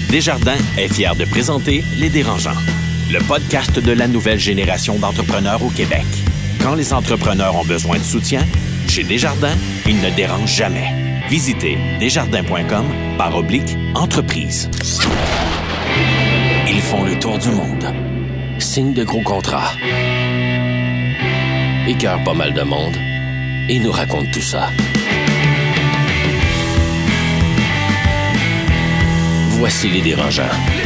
Desjardins est fier de présenter Les Dérangeants, le podcast de la nouvelle génération d'entrepreneurs au Québec. Quand les entrepreneurs ont besoin de soutien, chez Desjardins, ils ne dérangent jamais. Visitez desjardins.com/entreprise. Ils font le tour du monde. Signent de gros contrats. Écœurent pas mal de monde. Et nous racontent tout ça. Voici Les Dérangeants.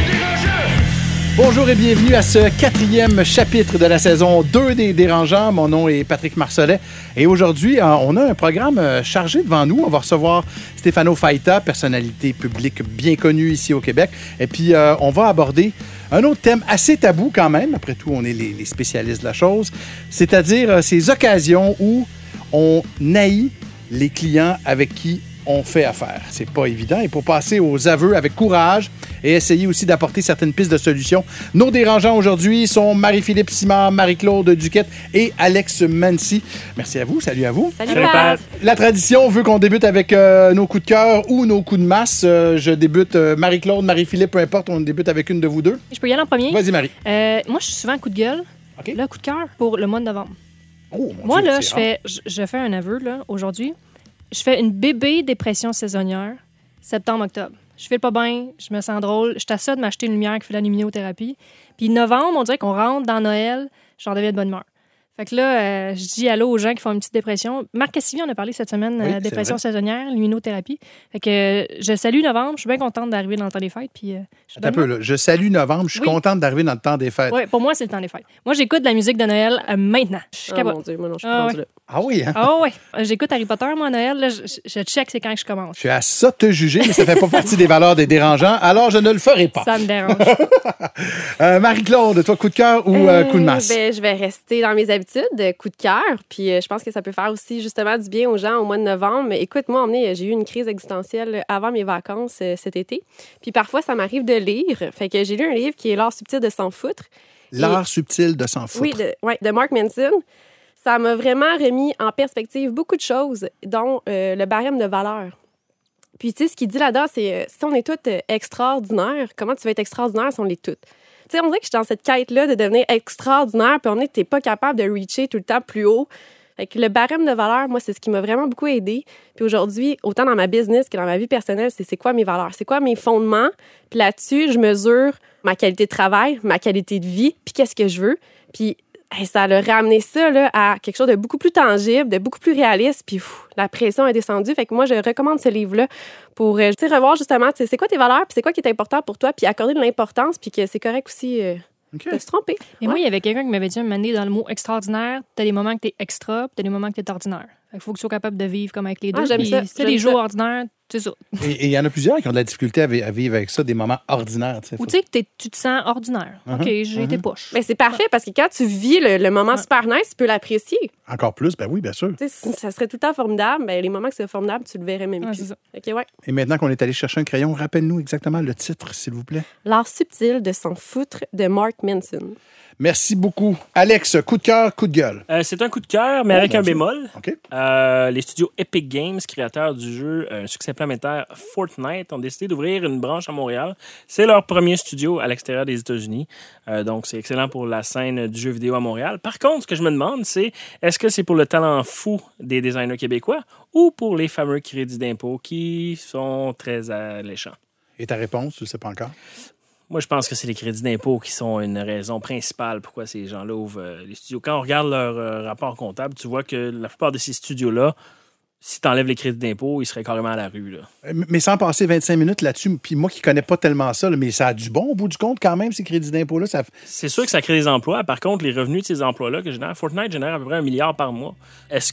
Bonjour et bienvenue à ce 4e chapitre de la saison 2 des Dérangeants. Mon nom est Patrick Marcelet et aujourd'hui, on a un programme chargé devant nous. On va recevoir Stefano Faita, personnalité publique bien connue ici au Québec. Et puis, on va aborder un autre thème assez tabou quand même. Après tout, on est les spécialistes de la chose. C'est-à-dire ces occasions où on haït les clients avec qui on fait affaire. C'est pas évident. Et pour passer aux aveux avec courage et essayer aussi d'apporter certaines pistes de solutions, nos dérangeants aujourd'hui sont Marie-Philippe Simard, Marie-Claude Duquette et Alex Mancy. Merci à vous. Salut à vous. Salut Pat. La tradition veut qu'on débute avec nos coups de cœur ou nos coups de masse. Je débute Marie-Claude, Marie-Philippe, peu importe. On débute avec une de vous deux. Je peux y aller en premier? Vas-y, Marie. Moi, je suis souvent coup de gueule. OK. Là, coup de cœur pour le mois de novembre. Oh, mon Moi, Dieu, là, c'est je fais un aveu là, aujourd'hui. Je fais une bébé dépression saisonnière, septembre-octobre. Je file pas bien, je me sens drôle. Je t'assure de m'acheter une lumière qui fait la luminothérapie. Puis novembre, on dirait qu'on rentre dans Noël, j'en deviens de bonne humeur. Fait que là, je dis allô aux gens qui font une petite dépression. Marc Cassivi, on a parlé cette semaine Oui, dépression saisonnière, luminothérapie. Fait que je salue novembre. Je suis bien contente d'arriver dans le temps des fêtes. Puis, Attends un peu, là. Je salue novembre. Je suis contente d'arriver dans le temps des fêtes. Oui, pour moi, c'est le temps des fêtes. Moi, j'écoute de la musique de Noël maintenant. Je suis capable. Mon Dieu, moi non, je suis pas rendue là. Ah oui, hein? Ah oui. J'écoute Harry Potter, moi, à Noël. Là, je check c'est quand je commence. Je suis à ça te juger, mais ça fait pas partie des valeurs des dérangeants, alors je ne le ferai pas. Ça me dérange. Marie-Claude, toi, coup de cœur ou coup de masse? Je vais rester dans mes habitudes, coup de cœur. Puis je pense que ça peut faire aussi justement du bien aux gens au mois de novembre. Mais écoute, moi, j'ai eu une crise existentielle avant mes vacances cet été. Puis parfois, ça m'arrive de lire. Fait que j'ai lu un livre qui est L'art subtil de s'en foutre. L'art subtil de s'en foutre. Oui, de Mark Manson. Ça m'a vraiment remis en perspective beaucoup de choses, dont le barème de valeur. Puis, tu sais, ce qu'il dit là-dedans, c'est si on est toutes extraordinaires, comment tu vas être extraordinaire si on l'est toutes? Tu sais, on dirait que je suis dans cette quête-là de devenir extraordinaire, puis on est que t'es pas capable de reacher tout le temps plus haut. Fait que le barème de valeur, moi, c'est ce qui m'a vraiment beaucoup aidé. Puis aujourd'hui, autant dans ma business que dans ma vie personnelle, c'est quoi mes valeurs? C'est quoi mes fondements? Puis là-dessus, je mesure ma qualité de travail, ma qualité de vie, puis qu'est-ce que je veux. Puis ça a ramené ça là, à quelque chose de beaucoup plus tangible, de beaucoup plus réaliste, puis la pression est descendue. Fait que moi, je recommande ce livre-là pour revoir justement, c'est quoi tes valeurs, puis c'est quoi qui est important pour toi, puis accorder de l'importance, puis que c'est correct aussi de se tromper. Et moi, il y avait quelqu'un qui m'avait dit un moment donné, dans le mot extraordinaire, t'as des moments que t'es extra, puis t'as des moments que t'es ordinaire. Fait qu'il faut que tu sois capable de vivre comme avec les deux. J'aime ça. Si t'as des jours ordinaires, c'est ça. Et il y en a plusieurs qui ont de la difficulté à vivre avec ça, des moments ordinaires. Ou tu sais que tu te sens ordinaire. OK, j'ai été poche. Mais c'est parfait parce que quand tu vis le moment super nice, tu peux l'apprécier. Encore plus, ben oui, bien sûr. Tu sais, ça serait tout le temps formidable. Ben, les moments que c'est formidable, tu le verrais même plus. C'est ça. OK, ouais. Et maintenant qu'on est allé chercher un crayon, rappelle-nous exactement le titre, s'il vous plaît. L'art subtil de s'en foutre de Mark Manson. Merci beaucoup. Alex, coup de cœur, coup de gueule. C'est un coup de cœur, mais avec un bémol. OK. Les studios Epic Games, créateurs du jeu un succès planétaire Fortnite, ont décidé d'ouvrir une branche à Montréal. C'est leur premier studio à l'extérieur des États-Unis. Donc, c'est excellent pour la scène du jeu vidéo à Montréal. Par contre, ce que je me demande, c'est est-ce que c'est pour le talent fou des designers québécois ou pour les fameux crédits d'impôt qui sont très alléchants? Et ta réponse, tu ne sais pas encore? Moi, je pense que c'est les crédits d'impôt qui sont une raison principale pourquoi ces gens-là ouvrent les studios. Quand on regarde leur rapport comptable, tu vois que la plupart de ces studios-là, si tu enlèves les crédits d'impôt, ils seraient carrément à la rue. Là. Mais sans passer 25 minutes là-dessus, puis moi qui ne connais pas tellement ça, là, mais ça a du bon au bout du compte quand même, ces crédits d'impôt-là. C'est sûr que ça crée des emplois. Par contre, les revenus de ces emplois-là que génère, Fortnite génère à peu près 1 milliard par mois. Est-ce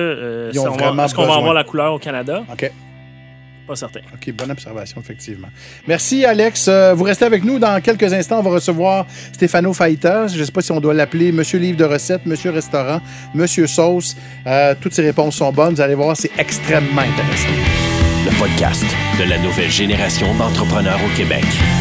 qu'on va avoir la couleur au Canada? OK. Pas certain. OK, bonne observation, effectivement. Merci, Alex. Vous restez avec nous. Dans quelques instants, on va recevoir Stefano Faita. Je ne sais pas si on doit l'appeler Monsieur Livre de recettes, Monsieur Restaurant, Monsieur Sauce. Toutes ces réponses sont bonnes. Vous allez voir, c'est extrêmement intéressant. Le podcast de la nouvelle génération d'entrepreneurs au Québec.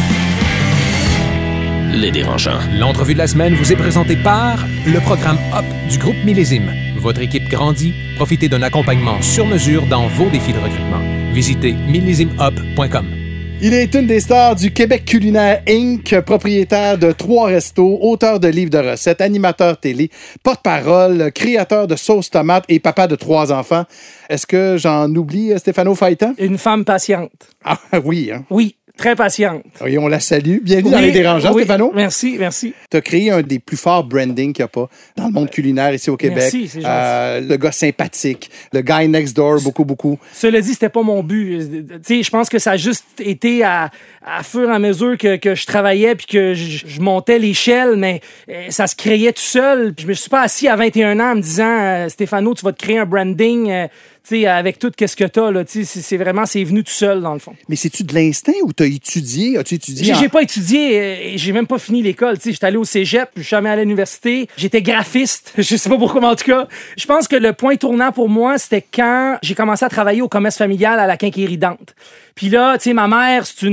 Les Dérangeants. L'entrevue de la semaine vous est présentée par le programme HOP du groupe Millésime. Votre équipe grandit. Profitez d'un accompagnement sur mesure dans vos défis de recrutement. Visitez millésimehop.com. Il est une des stars du Québec Culinaire Inc., propriétaire de 3 restos, auteur de livres de recettes, animateur télé, porte-parole, créateur de sauce tomate et papa de 3 enfants. Est-ce que j'en oublie, Stéphano Faïta? Une femme patiente. Ah oui, hein? Oui, très patiente. Oui, on la salue. Bienvenue dans Les Dérangeants, oui. Stéphano. Merci, merci. Tu as créé un des plus forts branding qu'il n'y a pas dans le monde culinaire ici au Québec. Merci, c'est gentil. Le gars sympathique, le guy next door, beaucoup. Cela dit, c'était pas mon but. Tu sais, je pense que ça a juste été à fur et à mesure que je travaillais puis que je montais l'échelle, mais ça se créait tout seul. Je me suis pas assis à 21 ans en me disant Stéphano, tu vas te créer un branding tu sais, avec tout ce que t'as, là, tu sais, c'est venu tout seul, dans le fond. Mais c'est-tu de l'instinct ou t'as étudié? As-tu étudié? J'ai pas étudié, j'ai même pas fini l'école, tu sais. J'étais allé au cégep, je suis jamais allé à l'université. J'étais graphiste, je sais pas pourquoi, mais en tout cas, je pense que le point tournant pour moi, c'était quand j'ai commencé à travailler au commerce familial à la Quincaillerie Dante. Puis là, tu sais, ma mère, c'est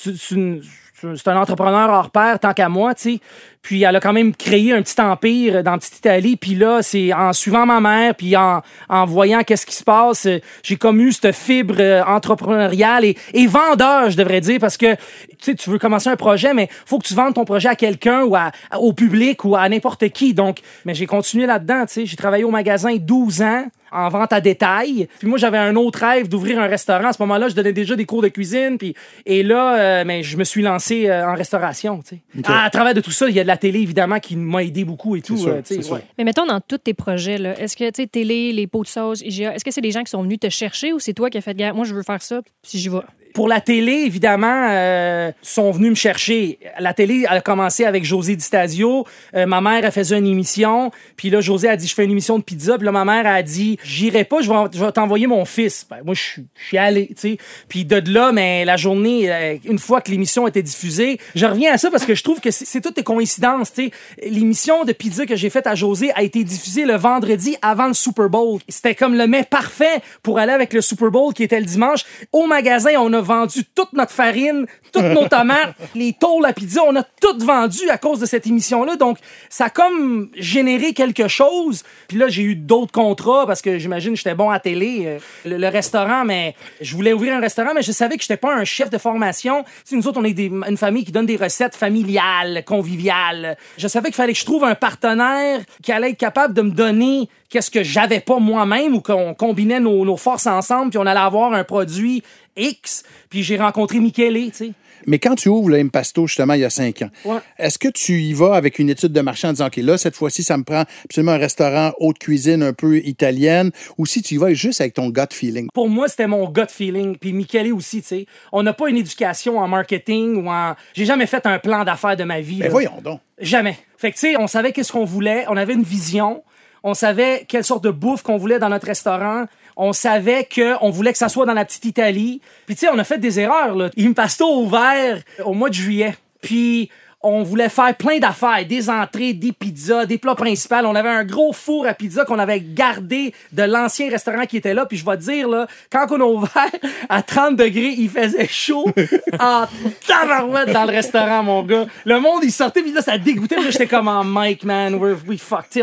un entrepreneur hors pair, tant qu'à moi, tu sais. Puis elle a quand même créé un petit empire dans Petite Italie. Puis là, c'est en suivant ma mère, puis en voyant qu'est-ce qui se passe, j'ai comme eu cette fibre entrepreneuriale et vendeur, je devrais dire, parce que tu sais, tu veux commencer un projet, mais faut que tu vendes ton projet à quelqu'un ou au public ou à n'importe qui. Donc, mais j'ai continué là-dedans, tu sais. J'ai travaillé au magasin 12 ans en vente à détail. Puis moi, j'avais un autre rêve d'ouvrir un restaurant. À ce moment-là, je donnais déjà des cours de cuisine. Et là, mais je me suis lancé en restauration, tu sais. Okay. À travers de tout ça, il y a de la télé, évidemment, qui m'a aidé beaucoup et tout. C'est sûr. Mais mettons, dans tous tes projets, là, est-ce que, tu sais, télé, les pots de sauce, IGA, est-ce que c'est des gens qui sont venus te chercher ou c'est toi qui as fait « Moi, je veux faire ça, si j'y vais ». Pour la télé, évidemment, sont venus me chercher. La télé, elle a commencé avec José Di Stasio. Ma mère, elle faisait une émission. Puis là, José a dit, je fais une émission de pizza. Puis là, ma mère a dit, j'irai pas, je vais t'envoyer mon fils. Ben, moi, je suis allé, tu sais. Puis de là, mais la journée, une fois que l'émission était diffusée, je reviens à ça parce que je trouve que c'est toutes des coïncidences, tu sais. L'émission de pizza que j'ai faite à José a été diffusée le vendredi avant le Super Bowl. C'était comme le mets parfait pour aller avec le Super Bowl qui était le dimanche. Au magasin, on a vendu toute notre farine, toutes nos tomates, les tôles à pizza, on a tout vendu à cause de cette émission-là. Donc, ça a comme généré quelque chose. Puis là, j'ai eu d'autres contrats parce que j'imagine que j'étais bon à télé. Le restaurant, mais je voulais ouvrir un restaurant, mais je savais que j'étais pas un chef de formation. Tu sais, nous autres, on est une famille qui donne des recettes familiales, conviviales. Je savais qu'il fallait que je trouve un partenaire qui allait être capable de me donner qu'est-ce que j'avais pas moi-même ou qu'on combinait nos forces ensemble puis on allait avoir un produit X. Puis j'ai rencontré Michele, tu sais. Mais quand tu ouvres le Impasto, justement, il y a 5 ans, est-ce que tu y vas avec une étude de marché en disant, OK, là, cette fois-ci, ça me prend absolument un restaurant haute cuisine un peu italienne, ou si tu y vas juste avec ton gut feeling? Pour moi, c'était mon gut feeling. Puis Michele aussi, tu sais. On n'a pas une éducation en marketing ou en... J'ai jamais fait un plan d'affaires de ma vie. Mais voyons donc. Jamais. Fait que, tu sais, on savait qu'est-ce qu'on voulait. On avait une vision. On savait quelle sorte de bouffe qu'on voulait dans notre restaurant. On savait qu'on voulait que ça soit dans la Petite Italie. Puis, tu sais, on a fait des erreurs, là. Impasto a ouvert au mois de juillet. Puis, on voulait faire plein d'affaires. Des entrées, des pizzas, des plats principaux. On avait un gros four à pizza qu'on avait gardé de l'ancien restaurant qui était là. Puis, je vais te dire, là, quand on a ouvert à 30 degrés, il faisait chaud en tabarouette dans le restaurant, mon gars. Le monde, il sortait, puis là, ça dégoûtait. Puis là, j'étais comme en Mike, man, we fuck. Tu sais,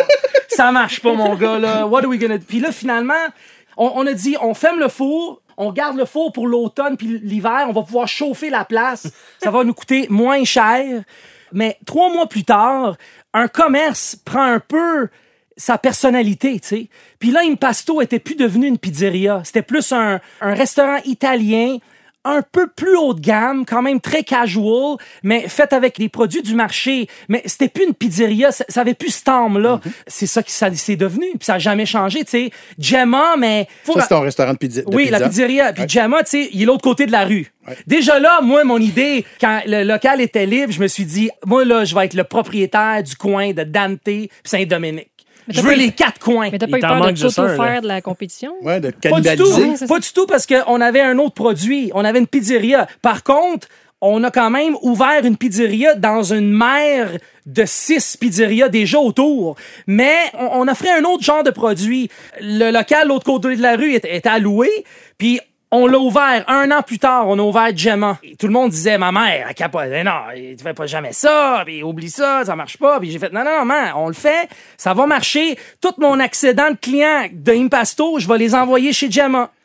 ça marche pas, mon gars, là. What are we gonna do? Puis là, finalement, on a dit, on ferme le four, on garde le four pour l'automne puis l'hiver, on va pouvoir chauffer la place. Ça va nous coûter moins cher. Mais 3 mois plus tard, un commerce prend un peu sa personnalité, tu sais. Puis là, Impasto était plus devenu une pizzeria. C'était plus un restaurant italien, un peu plus haut de gamme, quand même très casual, mais fait avec les produits du marché. Mais c'était plus une pizzeria, ça avait plus cette âme-là. Mm-hmm. C'est ça qui c'est devenu, puis ça a jamais changé, tu sais. Gemma, mais... Ça, c'est ton restaurant de pizza. Oui, la pizzeria. Puis Gemma, tu sais, il est l'autre côté de la rue. Ouais. Déjà là, moi, mon idée, quand le local était libre, je me suis dit, moi, là, je vais être le propriétaire du coin de Dante puis Saint-Dominique. Je veux les 4 coins. Mais t'as pas eu peur de t'auto-faire de la compétition? Ouais, de cannibaliser. Pas du tout, parce qu'on avait un autre produit. On avait une pizzeria. Par contre, on a quand même ouvert une pizzeria dans une mer de 6 pizzerias déjà autour. Mais on offrait un autre genre de produit. Le local, l'autre côté de la rue, était alloué. Puis on l'a ouvert 1 an plus tard, on a ouvert Gemma. Et tout le monde disait, ma mère, elle capotait, non, tu fais pas jamais ça, puis oublie ça, ça marche pas. Puis j'ai fait, non, man, on le fait, ça va marcher. Tout mon excédent de clients de Impasto, je vais les envoyer chez Gemma.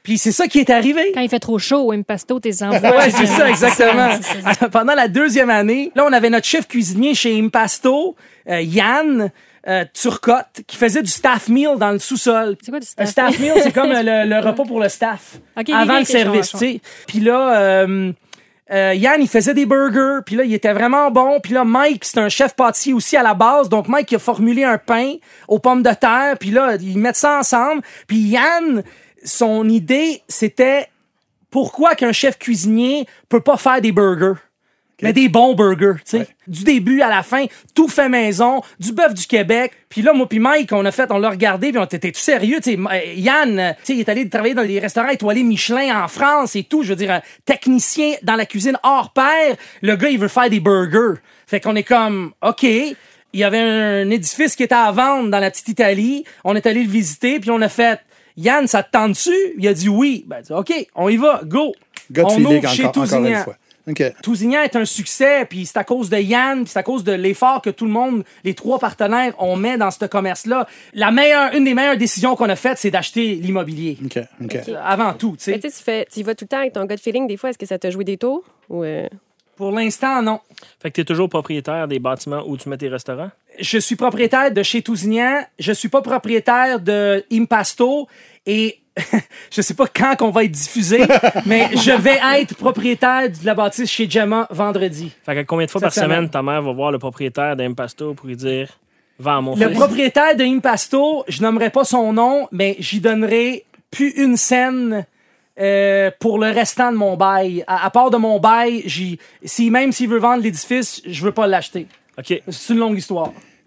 Puis c'est ça qui est arrivé. Quand il fait trop chaud au Impasto, t'es envoies. Ouais, c'est ça, exactement. C'est ça. Pendant la 2e année, là, on avait notre chef cuisinier chez Impasto, Yann Turcotte, qui faisait du staff meal dans le sous-sol. C'est quoi du Un staff? staff meal, c'est comme le repas pour le staff. Ok, avant ok, le ok, service, je vois. tu sais. Puis là, Yann, il faisait des burgers, puis là, il était vraiment bon. Puis là, Mike, c'est un chef pâtissier aussi à la base. Donc, Mike, il a formulé un pain aux pommes de terre, puis là, ils mettent ça ensemble. Puis Yann, son idée, c'était pourquoi qu'un chef cuisinier peut pas faire des burgers. Mais des bons burgers, tu sais. Ouais. Du début à la fin, tout fait maison, du bœuf du Québec. Puis là, moi puis Mike, on l'a regardé, puis on était tout sérieux, tu sais. Yann, tu sais, il est allé travailler dans des restaurants étoilés Michelin en France et tout. Je veux dire, un technicien dans la cuisine hors pair. Le gars, il veut faire des burgers. Fait qu'on est comme, OK. Il y avait un édifice qui était à vendre dans la petite Italie. On est allé le visiter, puis on a fait, Yann, ça te tente-tu? Il a dit oui. Ben, OK, on y va, go. God On feeling ouvre chez encore une Tousignan. fois. OK. Tousignan est un succès, puis c'est à cause de Yann, puis c'est à cause de l'effort que tout le monde, les 3 partenaires, on met dans ce commerce-là. Une des meilleures décisions qu'on a faites, c'est d'acheter l'immobilier. OK. Avant tout, tu Mais sais. tu y vas tout le temps avec ton gut feeling. Des fois, est-ce que ça t'a joué des tours? Ou Pour l'instant, non. Fait que t'es toujours propriétaire des bâtiments où tu mets tes restaurants? Je suis propriétaire de chez Tousignan. Je suis pas propriétaire de Impasto. Et je sais pas quand qu'on va être diffusé, mais je vais être propriétaire de la bâtisse chez Gemma vendredi. Fait que combien de fois Cette par semaine semaine. ta mère va voir le propriétaire d'Impasto pour lui dire « Vends mon Le fils. propriétaire de Impasto, je nommerai pas son nom, mais j'y donnerai plus une scène pour le restant de mon bail. À part de mon bail, même s'il veut vendre l'édifice, je veux pas l'acheter. » OK. C'est une longue histoire.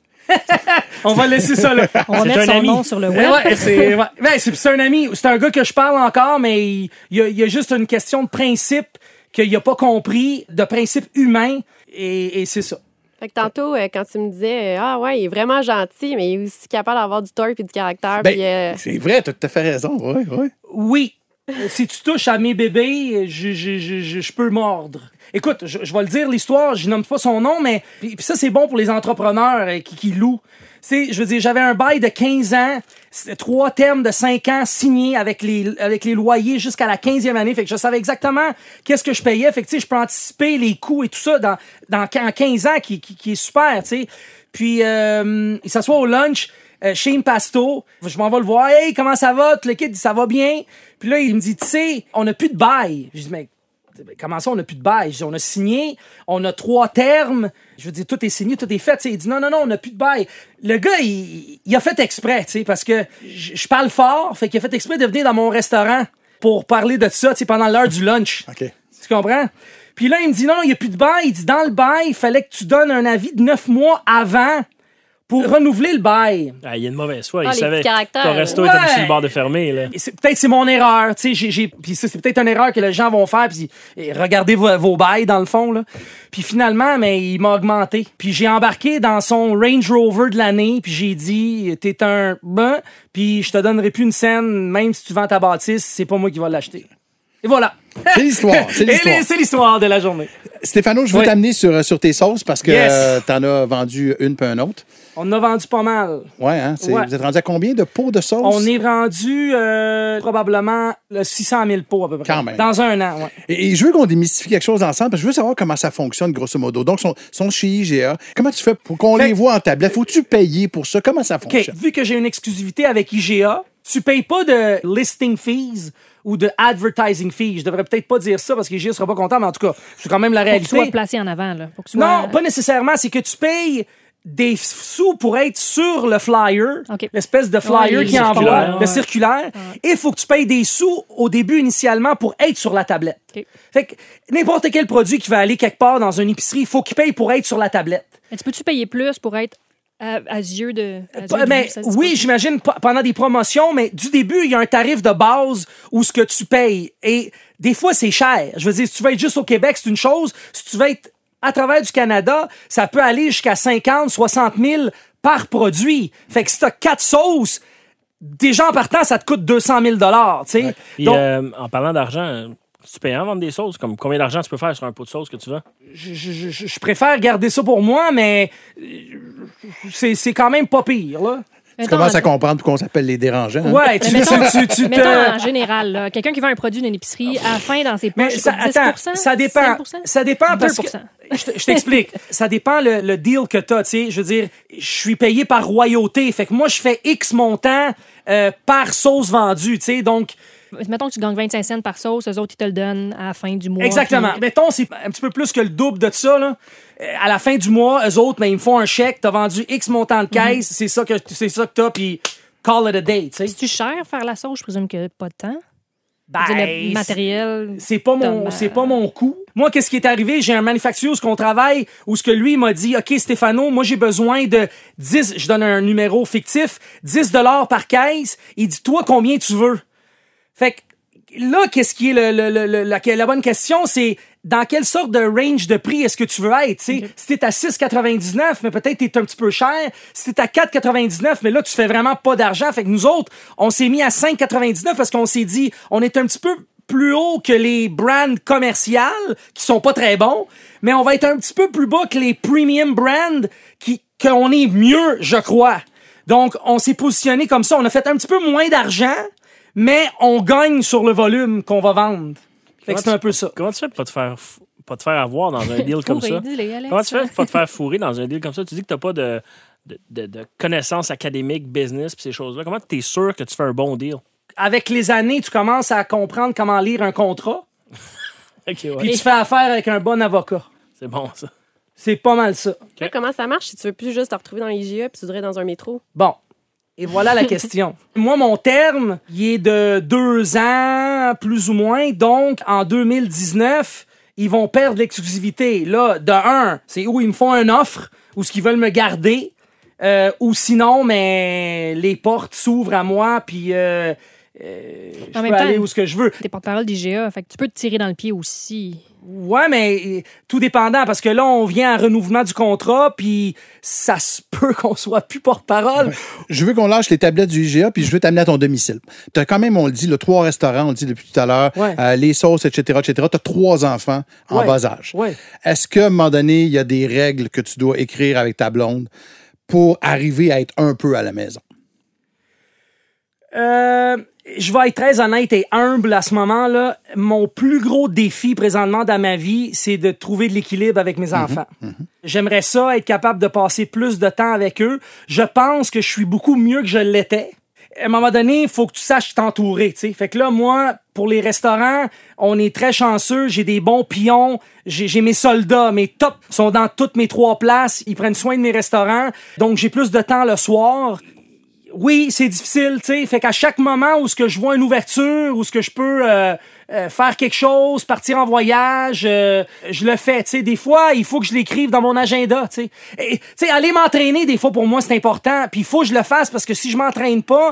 On va laisser ça là. On va C'est mettre un son ami. nom sur le web. Ouais, c'est un ami. C'est un gars que je parle encore, mais il y a juste une question de principe qu'il a pas compris, de principe humain, et c'est ça. Fait que tantôt, quand tu me disais, ah ouais, il est vraiment gentil, mais il est aussi capable d'avoir du tort et du caractère. Ben, puis, c'est vrai, tu as tout à fait raison. Oui. Oui. Si tu touches à mes bébés, je peux mordre. Écoute, je vais le dire, l'histoire, je nomme pas son nom, mais puis ça, c'est bon pour les entrepreneurs qui louent. Je veux dire, j'avais un bail de 15 ans, 3 termes de 5 ans signés avec les loyers jusqu'à la 15e année. Fait que je savais exactement qu'est-ce que je payais. Fait que, tu sais, je peux anticiper les coûts et tout ça en 15 ans qui est super, tu sais. Puis, il s'assoit au lunch chez Impasto. Je m'en vais le voir. « Hey, comment ça va? » Le kid dit « Ça va bien? » Puis là, il me dit « Tu sais, on n'a plus de bail. » Je dis « Mais comment ça, on n'a plus de bail? » Je dis « On a signé, on a 3 termes. » Je veux dire, tout est signé, tout est fait. T'sais, il dit « Non, on n'a plus de bail. » Le gars, il a fait exprès, tu sais, parce que je parle fort. Fait qu'il a fait exprès de venir dans mon restaurant pour parler de ça, tu sais, pendant l'heure du lunch. OK. Tu comprends? Puis là, il me dit « Non, il n'y a plus de bail. » Il dit « Dans le bail, il fallait que tu donnes un avis de 9 mois avant pour renouveler le bail. » Ah, il y a une mauvaise foi. Ah, Il les savait petits caractères. que ton resto Ouais. était sur le bord de fermer. Là. Et peut-être c'est mon erreur, tu sais, puis ça, c'est peut-être une erreur que les gens vont faire, puis regardez vos bails dans le fond là. Puis finalement, mais il m'a augmenté. Puis j'ai embarqué dans son Range Rover de l'année, puis j'ai dit t'es un ben, puis je te donnerai plus une scène même si tu vends ta bâtisse, c'est pas moi qui va l'acheter. Et voilà. C'est l'histoire. C'est l'histoire. Et c'est l'histoire de la journée. Stéphano, je veux Oui. t'amener sur tes sauces parce que Yes. t'en as vendu une puis une autre. On en a vendu pas mal. Ouais, hein? Ouais. Vous êtes rendu à combien de pots de sauce? On est rendu probablement 600 000 pots à peu près. Quand même. Dans un an, ouais. Et je veux qu'on démystifie quelque chose ensemble, parce que je veux savoir comment ça fonctionne, grosso modo. Donc, sont chez IGA. Comment tu fais pour qu'on Fait- les voit en tablette? Faut-tu payer pour ça? Comment ça OK, fonctionne? vu que j'ai une exclusivité avec IGA, tu payes pas de listing fees ou de advertising fees. Je devrais peut-être pas dire ça parce que IGA sera pas content, mais en tout cas, c'est quand même la Pour que tu sois réalité. placé en avant, là. Pour que tu Non, sois- pas nécessairement. C'est que tu payes des sous pour être sur le flyer, OK. l'espèce de flyer Ouais, qui les envoie, circulaires, le ouais. circulaire. Et il faut que tu payes des sous au début initialement pour être sur la tablette. OK. Fait que n'importe quel produit qui va aller quelque part dans une épicerie, il faut qu'il paye pour être sur la tablette. Mais tu peux-tu payer plus pour être à yeux de. à yeux Mais vue, ça se dit oui, pas? j'imagine pendant des promotions, mais du début, il y a un tarif de base où ce que tu payes. Et des fois, c'est cher. Je veux dire, si tu veux être juste au Québec, c'est une chose. Si tu veux être à travers du Canada, ça peut aller jusqu'à 50, 60 000 par produit. Fait que si t'as 4 sauces, déjà en partant, ça te coûte 200 000 tu sais. Puis, Donc, en parlant d'argent, tu payes en vendre des sauces? Comme combien d'argent tu peux faire sur un pot de sauce que tu vends? je préfère garder ça pour moi, mais c'est quand même pas pire, là. Tu commences à comprendre pourquoi on s'appelle les dérangeants. Hein? Ouais, tu te... Mettons en général, là, quelqu'un qui vend un produit d'une épicerie, à la fin, dans ses poches, c'est 10%? Ça dépend. 5%? Ça dépend parce que... 2%. Je t'explique. Ça dépend le deal que t'as, tu sais. Je veux dire, je suis payé par royauté. Fait que moi, je fais X montant par sauce vendue, tu sais. Donc... Mettons que tu gagnes 25 cents par sauce, eux autres, ils te le donnent à la fin du mois. Exactement. Puis... Mettons, c'est un petit peu plus que le double de ça, là. À la fin du mois, eux autres, mais ils me font un chèque, t'as vendu X montant de caisse, c'est ça que t'as, puis call it a day, tu sais. C'est-tu cher faire la sauce? Je présume que pas de temps. Ben, Le matériel. c'est pas mon coût. Moi, qu'est-ce qui est arrivé? J'ai un manufacturier où qu'on travaille, où ce que lui m'a dit, OK, Stéphano, moi, j'ai besoin de 10, je donne un numéro fictif, $10 par caisse. Il dit, toi, combien tu veux? Fait que, là, qu'est-ce qui est la bonne question, c'est dans quelle sorte de range de prix est-ce que tu veux être, tu sais? Okay. Si t'es à 6,99, mais peut-être t'es un petit peu cher. Si t'es à 4,99, mais là, tu fais vraiment pas d'argent. Fait que nous autres, on s'est mis à 5,99 parce qu'on s'est dit, on est un petit peu plus haut que les brands commerciales, qui sont pas très bons, mais on va être un petit peu plus bas que les premium brands qu'on est mieux, je crois. Donc, on s'est positionné comme ça. On a fait un petit peu moins d'argent, mais on gagne sur le volume qu'on va vendre. Fait que c'est un peu ça. Comment tu fais pour pas te faire avoir dans un deal comme ça? Comment tu fais pour pas te faire fourrer dans un deal comme ça? Tu dis que t'as pas de connaissances académiques, business pis ces choses-là. Comment t'es sûr que tu fais un bon deal? Avec les années, tu commences à comprendre comment lire un contrat. Okay, ouais. Puis tu fais affaire avec un bon avocat. C'est bon, ça. C'est pas mal ça. Okay. Comment ça marche si tu veux plus juste te retrouver dans l'IGA puis tu voudrais dans un métro? Bon. Et voilà la question. Moi, mon terme, il est de 2 ans, plus ou moins. Donc, en 2019, ils vont perdre l'exclusivité. Là, de un, c'est où ils me font une offre, ou ce qu'ils veulent me garder, ou sinon, mais les portes s'ouvrent à moi, puis je peux aller où ce que je veux. T'es porte-parole d'IGA, fait que tu peux te tirer dans le pied aussi. Ouais, mais tout dépendant, parce que là, on vient à renouvellement du contrat, puis ça se peut qu'on soit plus porte-parole. Ouais. Je veux qu'on lâche les tablettes du IGA, puis je veux t'amener à ton domicile. Tu as quand même, on le dit, 3 restaurants, on le dit depuis tout à l'heure, ouais. Les sauces, etc., etc. Tu as 3 enfants en bas âge. Ouais. Est-ce qu'à un moment donné, il y a des règles que tu dois écrire avec ta blonde pour arriver à être un peu à la maison? Je vais être très honnête et humble à ce moment-là. Mon plus gros défi présentement dans ma vie, c'est de trouver de l'équilibre avec mes enfants. J'aimerais ça, être capable de passer plus de temps avec eux. Je pense que je suis beaucoup mieux que je l'étais. À un moment donné, il faut que tu saches t'entourer, tu sais. Fait que là, moi, pour les restaurants, on est très chanceux. J'ai des bons pions. J'ai mes soldats. Mes tops sont dans toutes mes 3 places. Ils prennent soin de mes restaurants. Donc, j'ai plus de temps le soir. Oui, c'est difficile, tu sais. Fait qu'à chaque moment où ce que je vois une ouverture, où ce que je peux faire quelque chose, partir en voyage, je le fais, tu sais. Des fois, il faut que je l'écrive dans mon agenda, tu sais. Tu sais, aller m'entraîner, des fois, pour moi, c'est important. Puis il faut que je le fasse parce que si je m'entraîne pas,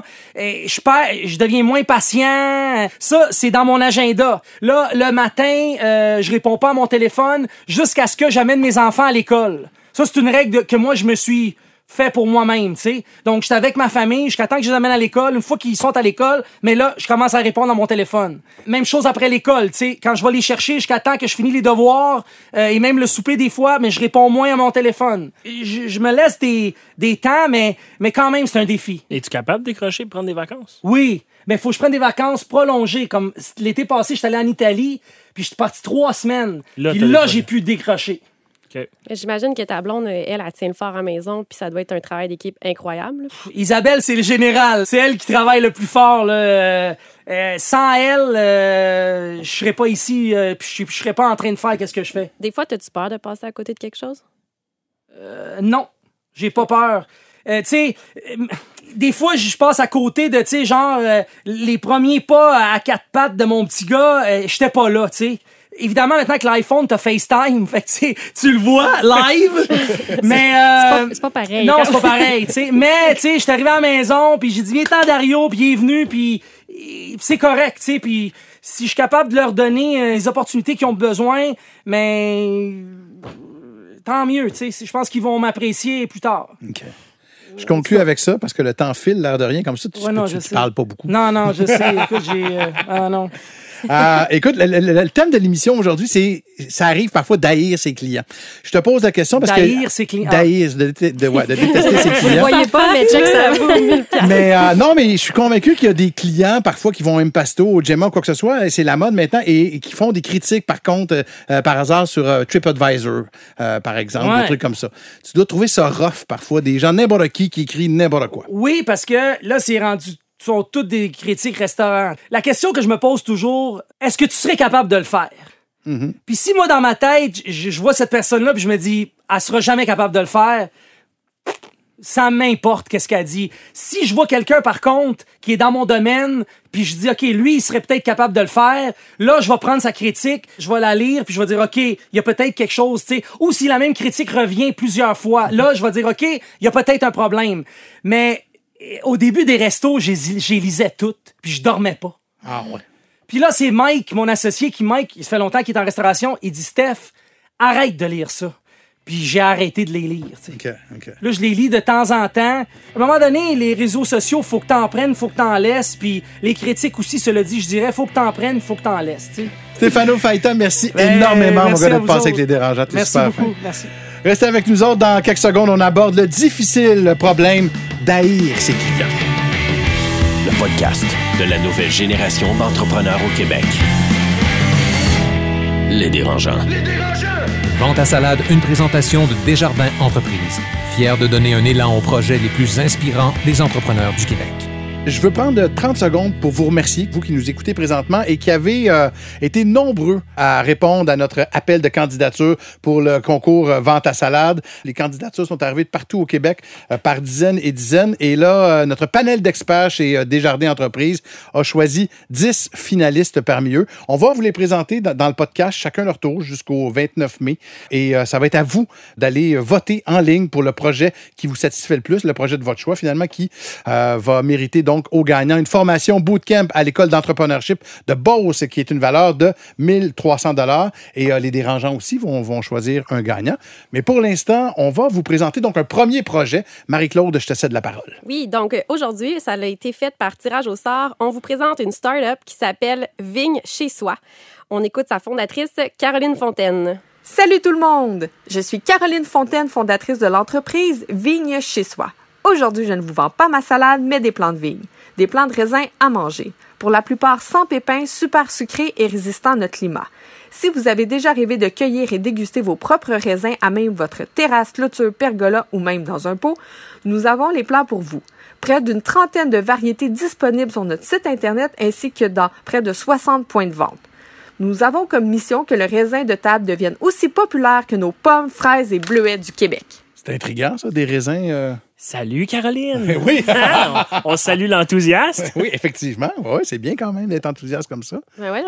je deviens moins patient. Ça, c'est dans mon agenda. Là, le matin, je réponds pas à mon téléphone jusqu'à ce que j'amène mes enfants à l'école. Ça, c'est une règle que moi, je me suis fait pour moi-même, tu sais. Donc, j'étais avec ma famille, jusqu'à temps que je les amène à l'école. Une fois qu'ils sont à l'école, mais là, je commence à répondre à mon téléphone. Même chose après l'école, tu sais. Quand je vais les chercher, jusqu'à temps que je finis les devoirs, et même le souper des fois, mais je réponds moins à mon téléphone. Je me laisse des temps, mais quand même, c'est un défi. Es-tu capable de décrocher et prendre des vacances? Oui, mais faut que je prenne des vacances prolongées. Comme l'été passé, j'étais allé en Italie, puis je suis parti 3 semaines. Puis là, j'ai pu décrocher. Okay. J'imagine que ta blonde, elle tient le fort à la maison, puis ça doit être un travail d'équipe incroyable. Isabelle, c'est le général. C'est elle qui travaille le plus fort. Là. Sans elle, je serais pas ici, puis je serais pas en train de faire qu'est-ce que je fais. Des fois, t'as-tu peur de passer à côté de quelque chose? Non, j'ai pas peur. Tu sais, des fois, je passe à côté de, tu sais, genre, les premiers pas à 4 pattes de mon petit gars, j'étais pas là, tu sais. Évidemment, maintenant que l'iPhone, t'as FaceTime, fait que tu le vois live, mais c'est pas pareil. Non, c'est pas pareil, tu sais. Mais tu sais, j'étais arrivé à la maison, puis j'ai dit viens-t'en Dario, puis il est venu, puis c'est correct, tu sais. Puis si je suis capable de leur donner les opportunités qu'ils ont besoin, mais tant mieux, tu sais. Je pense qu'ils vont m'apprécier plus tard. OK. Je conclue avec ça parce que le temps file, l'air de rien, comme ça, tu parles pas beaucoup. Non, je sais. Écoute, non. Écoute, le thème de l'émission aujourd'hui, c'est ça arrive parfois d'haïr ses clients. Je te pose la question parce D'haïr que... ses clients. D'haïr, de détester ses Vous clients. voyez pas, mais check ça vaut 1000 $. Mais non, mais je suis convaincu qu'il y a des clients parfois qui vont au Impasto, au Gemma ou quoi que ce soit, et c'est la mode maintenant, et qui font des critiques par contre, par hasard sur TripAdvisor, par exemple, Ouais. des trucs comme ça. Tu dois trouver ça rough parfois, des gens n'importe qui écrivent n'importe quoi. Oui, parce que là, c'est rendu... sont toutes des critiques restaurants. La question que je me pose toujours, est-ce que tu serais capable de le faire? Puis si moi, dans ma tête, je vois cette personne-là, puis je me dis, elle sera jamais capable de le faire, ça m'importe qu'est-ce qu'elle dit. Si je vois quelqu'un, par contre, qui est dans mon domaine, puis je dis, OK, lui, il serait peut-être capable de le faire, là, je vais prendre sa critique, je vais la lire, puis je vais dire, OK, il y a peut-être quelque chose, tu sais. Ou si la même critique revient plusieurs fois, là, je vais dire, OK, il y a peut-être un problème. Mais au début des restos, j'ai lisais toutes, puis je dormais pas. Ah ouais. Puis là, c'est Mike, mon associé, il fait longtemps qu'il est en restauration, il dit, Steph, arrête de lire ça. Puis j'ai arrêté de les lire, tu sais. OK. Là, je les lis de temps en temps. À un moment donné, les réseaux sociaux, faut que t'en prennes, faut que t'en laisses. Puis les critiques aussi, cela dit, je dirais, faut que t'en prennes, faut que t'en laisses, tu sais. Stéphano Faïta, merci énormément, mon merci gars, à de vous passer autres. avec les dérangeants. T'es Merci super beaucoup, fin. merci. Restez avec nous autres. Dans quelques secondes, on aborde le difficile problème d'haïr ses clients. Le podcast de la nouvelle génération d'entrepreneurs au Québec. Les dérangeants. Vente à salade, une présentation de Desjardins Entreprises. Fier de donner un élan aux projets les plus inspirants des entrepreneurs du Québec. Je veux prendre 30 secondes pour vous remercier, vous qui nous écoutez présentement et qui avez été nombreux à répondre à notre appel de candidature pour le concours Vente à salade. Les candidatures sont arrivées de partout au Québec par dizaines et dizaines. Et là, notre panel d'experts chez Desjardins Entreprises a choisi 10 finalistes parmi eux. On va vous les présenter dans le podcast, chacun leur tour, jusqu'au 29 mai. Et ça va être à vous d'aller voter en ligne pour le projet qui vous satisfait le plus, le projet de votre choix, finalement, qui va mériter donc aux gagnants une formation bootcamp à l'école d'entrepreneurship de Beauce, qui est une valeur de 1300 $. Et les dérangeants aussi vont choisir un gagnant. Mais pour l'instant, on va vous présenter donc un premier projet. Marie-Claude, je te cède la parole. Oui, donc aujourd'hui, ça a été fait par tirage au sort. On vous présente une start-up qui s'appelle Vigne chez soi. On écoute sa fondatrice, Caroline Fontaine. Salut tout le monde! Je suis Caroline Fontaine, fondatrice de l'entreprise Vigne chez soi. Aujourd'hui, je ne vous vends pas ma salade, mais des plants de vigne. Des plants de raisin à manger. Pour la plupart sans pépins, super sucrés et résistants à notre climat. Si vous avez déjà rêvé de cueillir et déguster vos propres raisins à même votre terrasse, clôture, pergola ou même dans un pot, nous avons les plants pour vous. Près d'une trentaine de variétés disponibles sur notre site Internet ainsi que dans près de 60 points de vente. Nous avons comme mission que le raisin de table devienne aussi populaire que nos pommes, fraises et bleuets du Québec. C'est intriguant, ça, des raisins... Salut, Caroline! Oui. on salue l'enthousiaste. Oui, effectivement. Oui, c'est bien quand même d'être enthousiaste comme ça. Ben ouais,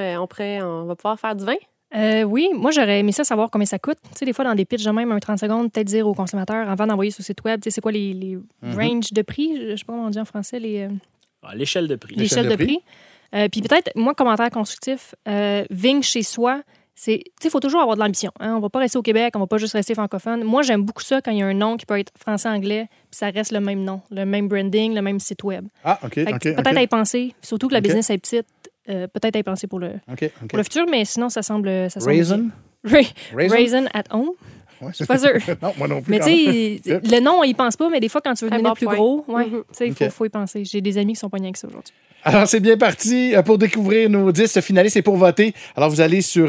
on va pouvoir faire du vin. Oui, moi, j'aurais aimé ça savoir combien ça coûte. Tu sais, des fois, dans des pitchs de même, un 30 secondes, peut-être dire aux consommateurs, avant d'envoyer sur le site web, tu sais, c'est quoi les ranges de prix? Je sais pas comment on dit en français, L'échelle de prix. l'échelle de prix. Puis peut-être, moi, commentaire constructif, Vigne chez soi, c'est, tu sais, il faut toujours avoir de l'ambition. Hein? On va pas rester au Québec, on va pas juste rester francophone. Moi, j'aime beaucoup ça quand il y a un nom qui peut être français-anglais, puis ça reste le même nom, le même branding, le même site web. Ah, OK, Fait que OK. peut-être à y penser, surtout que la OK. business est petite, peut-être à y penser pour le OK. futur, mais sinon, ça semble Raisin? bien. Raisin? Raisin at home. Ouais. Je suis pas sûre. Non, moi non plus. Mais quand tu sais, même. le nom, on y pense pas, mais des fois, quand tu veux Très devenir bon plus point. gros, ouais, Mhm. tu sais, OK. faut y penser. J'ai des amis qui sont pognés avec ça aujourd'hui. Alors, c'est bien parti pour découvrir nos 10 finalistes et pour voter. Alors, vous allez sur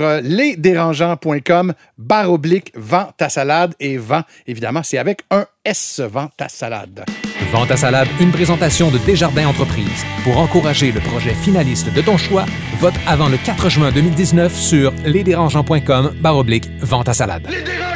lesdérangeants.com/vend ta salade et vend, évidemment, c'est avec un S, vend ta salade. Vente à salade, une présentation de Desjardins Entreprises. Pour encourager le projet finaliste de ton choix, vote avant le 4 juin 2019 sur lesdérangeants.com/vente à salade.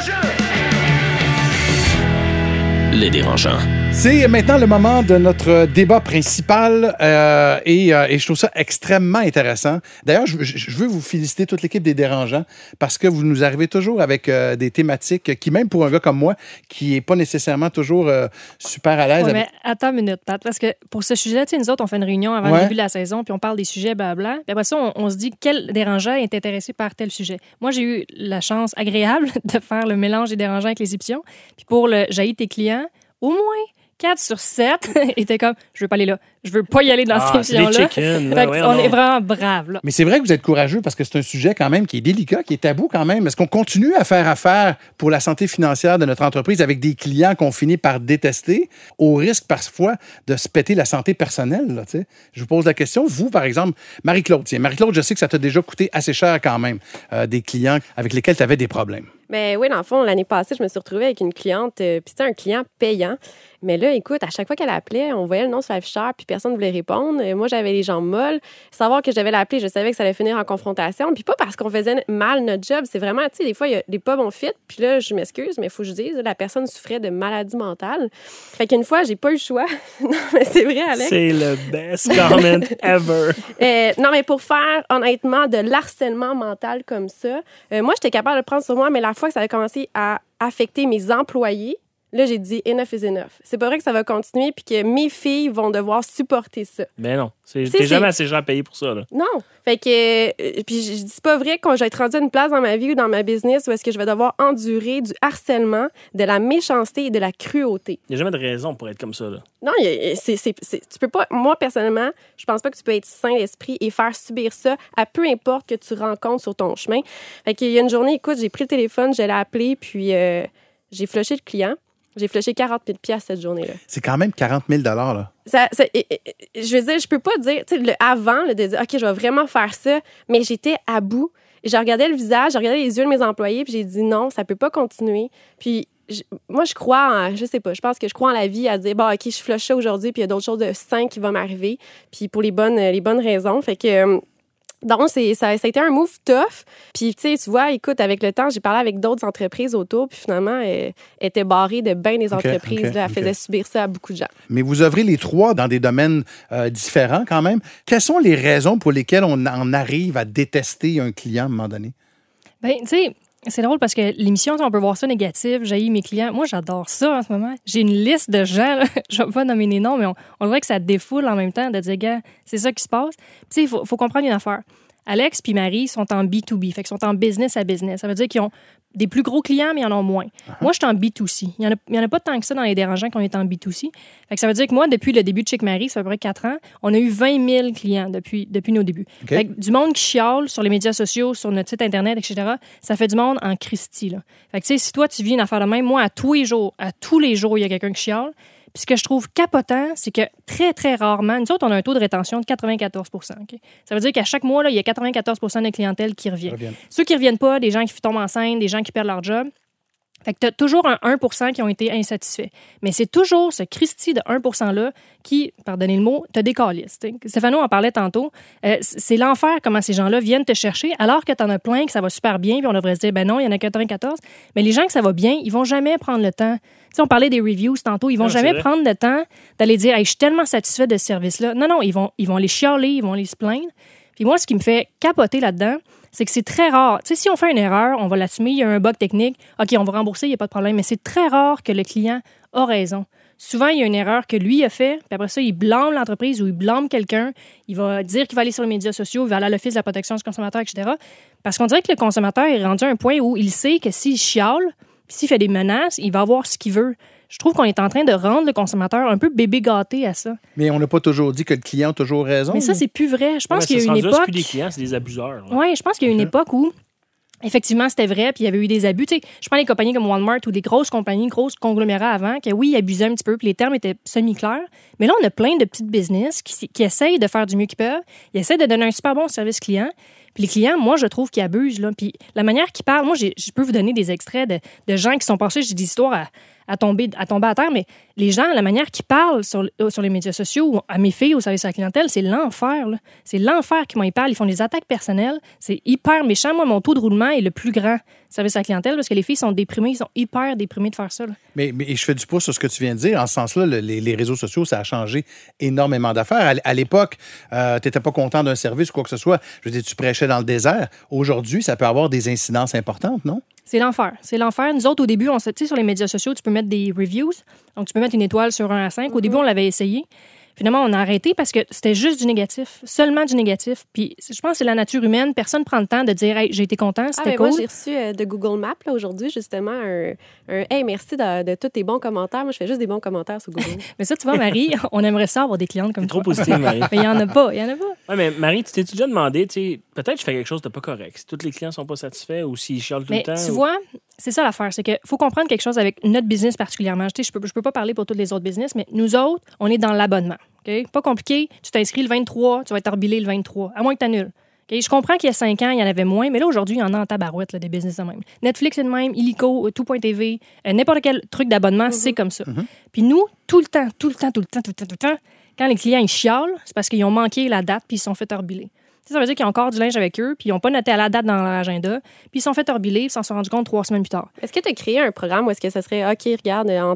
Les dérangeants. C'est maintenant le moment de notre débat principal et je trouve ça extrêmement intéressant. D'ailleurs, je veux vous féliciter toute l'équipe des Dérangeants parce que vous nous arrivez toujours avec des thématiques qui, même pour un gars comme moi, qui est pas nécessairement toujours super à l'aise. Ouais, avec... mais attends une minute, Pat, parce que pour ce sujet-là, tu sais, nous autres, on fait une réunion avant le début de la saison, puis on parle des sujets, blabla. Puis après ça, on se dit quel dérangeant est intéressé par tel sujet. Moi, j'ai eu la chance agréable de faire le mélange des dérangeants avec les options. Puis pour le jaillit tes clients, au moins 4 sur 7 étaient comme, je veux pas aller là. Je veux pas y aller dans cette c'est des émission-là. chickens. Fait Ouais, on non. est vraiment braves, là. Mais c'est vrai que vous êtes courageux parce que c'est un sujet quand même qui est délicat, qui est tabou quand même. Est-ce qu'on continue à faire affaire pour la santé financière de notre entreprise avec des clients qu'on finit par détester, au risque parfois de se péter la santé personnelle, là, tu sais? Je vous pose la question. Vous, par exemple, Marie-Claude, Marie-Claude, je sais que ça t'a déjà coûté assez cher quand même, des clients avec lesquels tu avais des problèmes. Mais oui, dans le fond, l'année passée, je me suis retrouvée avec une cliente, puis c'était un client payant. Mais là, écoute, à chaque fois qu'elle appelait, on voyait le nom sur l'afficheur, puis personne ne voulait répondre. Moi, j'avais les jambes molles. Savoir que j'avais l'appelé, je savais que ça allait finir en confrontation. Puis pas parce qu'on faisait mal notre job, c'est vraiment, tu sais, des fois, il y a des pas bons fit. Puis là, je m'excuse, mais il faut que je dise, la personne souffrait de maladie mentale. Fait qu'une fois, j'ai pas eu le choix. Non, mais c'est vrai, Alex. C'est le best comment ever. Non, mais pour faire, honnêtement, de l'harcèlement mental comme ça, moi, j'étais capable de le prendre sur moi, mais la fois que ça a commencé à affecter mes employés, là, j'ai dit enough is enough. C'est pas vrai que ça va continuer puis que mes filles vont devoir supporter ça. Mais non, t'es jamais assez gens à payer pour ça, là. Non. Fait que, puis je dis c'est pas vrai quand je vais être rendue à une place dans ma vie ou dans ma business où est-ce que je vais devoir endurer du harcèlement, de la méchanceté et de la cruauté. Il n'y a jamais de raison pour être comme ça, là. Non, tu peux pas. Moi, personnellement, je pense pas que tu peux être sain d'esprit et faire subir ça à peu importe que tu rencontres sur ton chemin. Fait qu'il y a une journée, écoute, j'ai pris le téléphone, je l'ai appelé, puis j'ai flushé le client. J'ai flushé 40 000 $ cette journée-là. C'est quand même 40 000 là. Je veux dire, je peux pas dire, tu sais, le avant, là, de dire, OK, je vais vraiment faire ça, mais j'étais à bout. Je regardais le visage, je regardais les yeux de mes employés, puis j'ai dit non, ça peut pas continuer. Puis moi, je crois je sais pas, je pense que je crois en la vie à dire, bon, OK, je flush ça aujourd'hui, puis il y a d'autres choses de sain qui vont m'arriver, puis pour les bonnes raisons. Fait que... Donc, ça a été un move tough. Puis, tu vois, écoute, avec le temps, j'ai parlé avec d'autres entreprises autour. Puis, finalement, elle était barrée de bien des entreprises. Elle faisait subir ça à beaucoup de gens. Mais vous œuvrez les trois dans des domaines différents quand même. Quelles sont les raisons pour lesquelles on en arrive à détester un client à un moment donné? Bien, tu sais, c'est drôle parce que l'émission, on peut voir ça négatif. J'haïs mes clients. Moi, j'adore ça en ce moment. J'ai une liste de gens, là, je ne vais pas nommer les noms, mais on dirait que ça défoule en même temps de dire, gars, c'est ça qui se passe. Tu sais, il faut comprendre une affaire. Alex puis Marie sont en B2B, fait qu'ils sont en business à business. Ça veut dire qu'ils ont des plus gros clients, mais ils en ont moins. Moi, je suis en B2C. Il y en a pas tant que ça dans les dérangeants qu'on est en B2C. Fait que ça veut dire que moi, depuis le début de Chic Marie, ça fait à peu près 4 ans, on a eu 20 000 clients depuis nos débuts. Okay. Fait que du monde qui chiale sur les médias sociaux, sur notre site Internet, etc., ça fait du monde en Christie, là. Fait que, tu sais, si toi, tu vis une affaire de même, moi, à tous les jours, il y a quelqu'un qui chiale. Puis ce que je trouve capotant, c'est que très, très rarement, nous autres, on a un taux de rétention de 94 %. Okay? Ça veut dire qu'à chaque mois, là, il y a 94 % de clientèle qui revient. Ceux qui ne reviennent pas, des gens qui tombent enceintes, des gens qui perdent leur job. Fait que tu as toujours un 1 % qui ont été insatisfaits. Mais c'est toujours ce Christie de 1 % qui, pardonnez le mot, te décalisse. Stéphano en parlait tantôt. C'est l'enfer comment ces gens-là viennent te chercher alors que tu en as plein, que ça va super bien, puis on devrait se dire, ben non, il y en a 94. Mais les gens que ça va bien, ils vont jamais prendre le temps. T'sais, on parlait des reviews tantôt. Ils vont jamais prendre le temps d'aller dire, hey, je suis tellement satisfait de ce service-là. Non, ils vont les chialer, ils vont les se plaindre. Puis moi, ce qui me fait capoter là-dedans, c'est que c'est très rare. Tu sais, si on fait une erreur, on va l'assumer, il y a un bug technique, OK, on va rembourser, il n'y a pas de problème, mais c'est très rare que le client a raison. Souvent, il y a une erreur que lui a fait, puis après ça, il blâme l'entreprise ou il blâme quelqu'un, il va dire qu'il va aller sur les médias sociaux, il va aller à l'Office de la protection du consommateur, etc. Parce qu'on dirait que le consommateur est rendu à un point où il sait que s'il chiale, puis s'il fait des menaces, il va avoir ce qu'il veut. Je trouve qu'on est en train de rendre le consommateur un peu bébé gâté à ça. Mais on n'a pas toujours dit que le client a toujours raison. Mais ça, c'est plus vrai. Je pense qu'il y a une époque... C'est plus des clients, c'est des abuseurs. Oui, je pense qu'il y a une époque où, effectivement, c'était vrai, puis il y avait eu des abus. Tu sais, je prends les compagnies comme Walmart ou des grosses compagnies, grosses conglomérats avant, que oui, ils abusaient un petit peu, puis les termes étaient semi-clairs. Mais là, on a plein de petites business qui essayent de faire du mieux qu'ils peuvent. Ils essayent de donner un super bon service client. Puis les clients, moi, je trouve qu'ils abusent. Là. Puis la manière qu'ils parlent, moi, je peux vous donner des extraits de gens qui sont passés, j'ai des histoires à tomber à terre, mais les gens, la manière qu'ils parlent sur les médias sociaux ou à mes filles au service à la clientèle, c'est l'enfer. Là. C'est l'enfer comment ils parlent. Ils font des attaques personnelles. C'est hyper méchant. Moi, mon taux de roulement est le plus grand service à la clientèle parce que les filles sont déprimées. Ils sont hyper déprimées de faire ça. Là. Mais je fais du pouce sur ce que tu viens de dire. En ce sens-là, les réseaux sociaux, ça a changé énormément d'affaires. À l'époque, tu n'étais pas content d'un service ou quoi que ce soit. Je veux dire, tu prêchais dans le désert. Aujourd'hui, ça peut avoir des incidences importantes, non? C'est l'enfer. C'est l'enfer. Nous autres, au début, tu sais, sur les médias sociaux, tu peux mettre des reviews. Donc, tu peux mettre une étoile sur 1 à 5. Au début, on l'avait essayé. Finalement, on a arrêté parce que c'était juste du négatif, seulement du négatif. Puis je pense que c'est la nature humaine. Personne ne prend le temps de dire « Hey, j'ai été content, c'était cool. » Moi, j'ai reçu de Google Maps là, aujourd'hui, justement, un Hey, merci de tous tes bons commentaires. Moi, je fais juste des bons commentaires sur Google. Mais ça, tu vois, Marie, on aimerait ça avoir des clientes comme Trop toi. positive, Marie. Mais il n'y en a pas. Oui, mais Marie, tu t'es déjà demandé, peut-être que je fais quelque chose de pas correct. Si tous les clients sont pas satisfaits ou s'ils chialent tout Mais le temps. tu vois, c'est ça l'affaire, c'est qu'il faut comprendre quelque chose avec notre business particulièrement. Je peux pas parler pour tous les autres business, mais nous autres, on est dans l'abonnement. Okay? Pas compliqué. Tu t'inscris le 23, tu vas être rebilé le 23, à moins que tu annules. Okay? Je comprends qu'il y a 5 ans, il y en avait moins, mais là, aujourd'hui, il y en a en tabarouette, là, des business de même. Netflix est de même, Illico, Tout.tv, n'importe quel truc d'abonnement, c'est comme ça. Puis nous, tout le temps, quand les clients ils chialent, c'est parce qu'ils ont manqué la date puis ils se sont fait rebiler. Ça veut dire qu'ils ont encore du linge avec eux, puis ils n'ont pas noté à la date dans leur agenda, puis ils se sont fait rebiler, puis ils s'en sont rendus compte 3 semaines plus tard. Est-ce que tu as créé un programme où est-ce que ça serait OK, regarde, en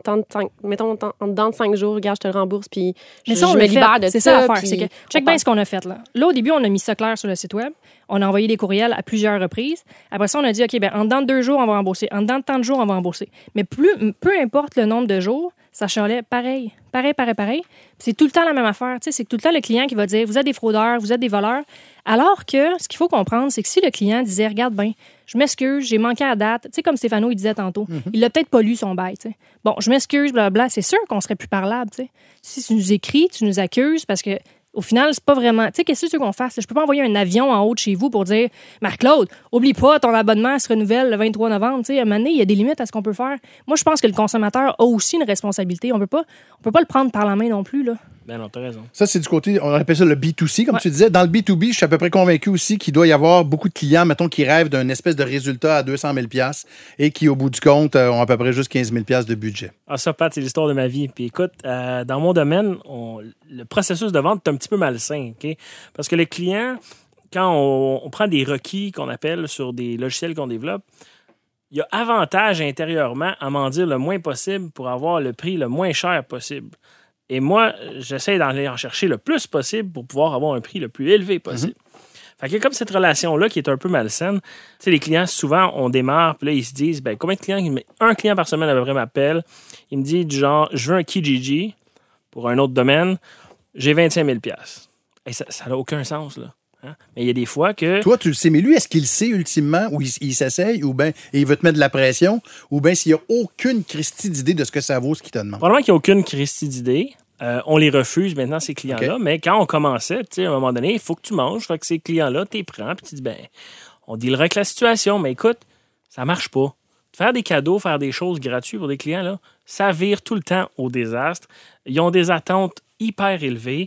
dedans de 5 jours, regarde, je te le rembourse, puis je me libère de ça. C'est ça l'affaire. Puis C'est que, check bien ce qu'on a fait là. Là, au début, on a mis ça clair sur le site web. On a envoyé des courriels à plusieurs reprises. Après ça, on a dit, OK, en dedans de 2 jours, on va rembourser. En dedans de tant de jours, on va rembourser. Mais peu importe le nombre de jours, ça chialait pareil. Puis c'est tout le temps la même affaire. Tu sais, c'est tout le temps le client qui va dire, vous êtes des fraudeurs, vous êtes des voleurs. Alors que ce qu'il faut comprendre, c'est que si le client disait, regarde bien, je m'excuse, j'ai manqué à la date, tu sais, comme Stéphano, il disait tantôt, il l'a peut-être pas lu son bail, tu sais. Bon, je m'excuse, blablabla, c'est sûr qu'on serait plus parlable, tu sais. Si tu nous écris, tu nous accuses parce que au final, c'est pas vraiment... Tu sais, qu'est-ce que tu veux qu'on fasse? Je peux pas envoyer un avion en haut de chez vous pour dire « Marc-Claude, oublie pas, ton abonnement se renouvelle le 23 novembre. » Tu sais, à un moment donné, il y a des limites à ce qu'on peut faire. Moi, je pense que le consommateur a aussi une responsabilité. On peut pas le prendre par la main non plus, là. Ben non, t'as raison. Ça, c'est du côté, on appelle ça le B2C, comme tu disais. Dans le B2B, je suis à peu près convaincu aussi qu'il doit y avoir beaucoup de clients, mettons, qui rêvent d'un espèce de résultat à 200 000 $ et qui, au bout du compte, ont à peu près juste 15 000 $ de budget. Ah, ça, Pat, c'est l'histoire de ma vie. Puis écoute, dans mon domaine, le processus de vente est un petit peu malsain, OK? Parce que les clients, quand on prend des requis qu'on appelle sur des logiciels qu'on développe, il y a avantage intérieurement à m'en dire le moins possible pour avoir le prix le moins cher possible. Et moi, j'essaie d'aller en chercher le plus possible pour pouvoir avoir un prix le plus élevé possible. Fait qu'il y a comme cette relation-là qui est un peu malsaine. Tu sais, les clients, souvent, on démarre, puis là, ils se disent, ben combien de clients... Un client par semaine, à peu près, m'appelle. Il me dit du genre, je veux un Kijiji pour un autre domaine. J'ai 25 000 $. Et ça n'a aucun sens, là. Hein? Mais il y a des fois que... Toi, tu le sais, mais lui, est-ce qu'il le sait ultimement ou il s'essaye ou bien il veut te mettre de la pression ou bien s'il n'y a aucune christie d'idée de ce que ça vaut, ce qu'il te demande? Probablement qu'il n'y a aucune christie d'idée. On les refuse maintenant, ces clients-là. Okay. Mais quand on commençait, tu sais, à un moment donné, il faut que tu manges. Fait que ces clients-là, tu les prends puis tu dis, ben, on dealera avec la situation. Mais écoute, ça marche pas. Faire des cadeaux, faire des choses gratuites pour des clients, là, ça vire tout le temps au désastre. Ils ont des attentes hyper élevées.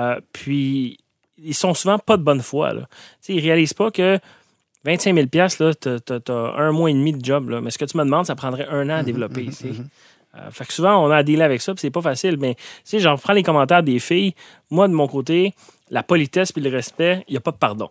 Puis... ils sont souvent pas de bonne foi. Là. Ils ne réalisent pas que 25 000 $, tu as 1 mois et demi de job. Là. Mais ce que tu me demandes, ça prendrait 1 an à développer. Fait que souvent, on a à dealer avec ça, puis c'est pas facile. Mais j'en prends les commentaires des filles. Moi, de mon côté, la politesse puis le respect, il n'y a pas de pardon.